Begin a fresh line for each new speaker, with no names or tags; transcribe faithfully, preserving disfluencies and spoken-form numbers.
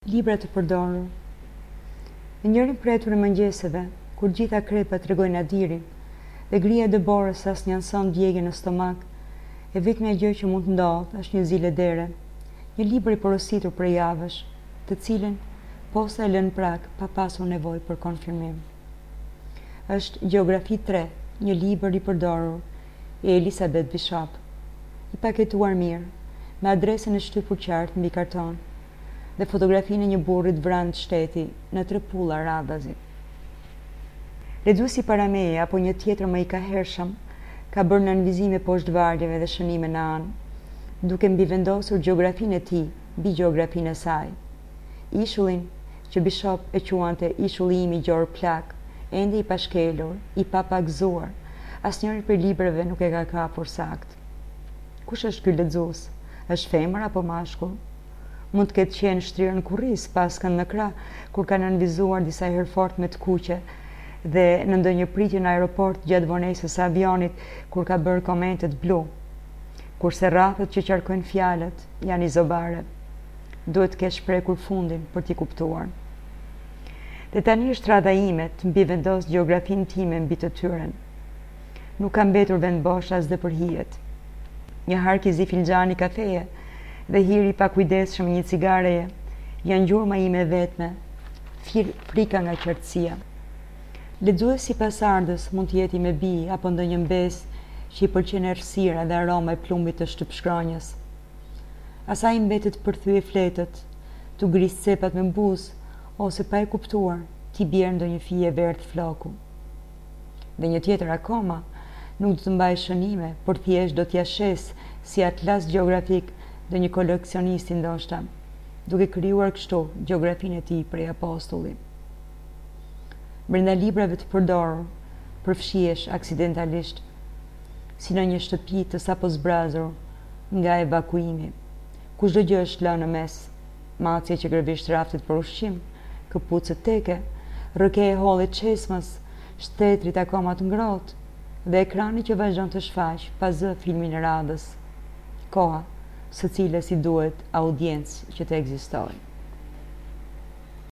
Libra të përdorur. Në njërin prej atyre mëngjeseve, kur gjitha krepat tregojnë adirin dhe grija e dëborës as një anson djegje në stomak, e vetmja gjë që mund të ndodhë është një zile dere, një libër i porositur për javësh, të cilën posa e lënë prag pa pasur nevojë për konfirmim. Është Gjeografi tre, një libër i përdorur e Elisabeth Bishop, i paketuar mirë, me adresën e shtypur qartë mbi karton dhe fotografinë e një burrit vrant shteti në tre pulla radhazi. Lexuesi para meje apo një tjetër më i kahershëm ka bërë nënvizime poshtë vargjeve dhe shënime në anë, duke mbivendosur gjeografinë e tij mbi gjeografinë e saj. Ishullin që Bishop e quante ishullimi gjor plak, ende i pashkelur, i papagzuar, asnjëri për librave nuk e ka kapur sakt. Kush është ky lexues? Është femër apo mashkull? Mund të ketë qenë shtrirë në kurris paskën në krah, kur ka nënvizuar disa herë fort me të kuqe, dhe në ndonjë pritje në aeroport gjatë vonesës së avionit kur ka bërë komentet blu, kurse rrafët që qarkojnë fjalët janë izobare. Duhet të kesh prekur fundin për t'i kuptuar. Dhe tani është rradha ime të mbivendos gjeografinë time mbi të tyren. Nuk ka mbetur vend bosh as dhe për hijet. Një harkizi filxhani kafeje dhe hiri pa kujdesshëm një cigareje janë gjurma ime vetme, frika nga qartësia. Lexuesi pasardhës mund të jeti me bi apo ndonjë mbes që i pëlqen errësira dhe aroma e plumbit të shtypshkronjës. Asaj mbetet të përthyej fletët, të grisë cepat me buzë, ose pa e kuptuar, t'i bjerë ndonjë fije verdh floku. Dhe një tjetër akoma, nuk do të mbaj shënime, por thjesht do t'ia shes si atlas gjeografik dhe një kolekcionisti ndoshta, duke krijuar kështu gjeografinë e tij prej apostulli. Brenda librave të përdorur, përfshihesh aksidentalisht, si në një shtëpi të sapo zbrazur nga evakuimi. Kushdo gjë është lënë në mes, macje që gërvisht raftit për ushqim, këpucët teke, rrëke e hollit çesmës, shtetrit akoma të ngrohtë, dhe ekrani që vazhdon të shfaq pa zë filmin e radhës. Koha, së cilës i duhet audiencë që të ekzistojë.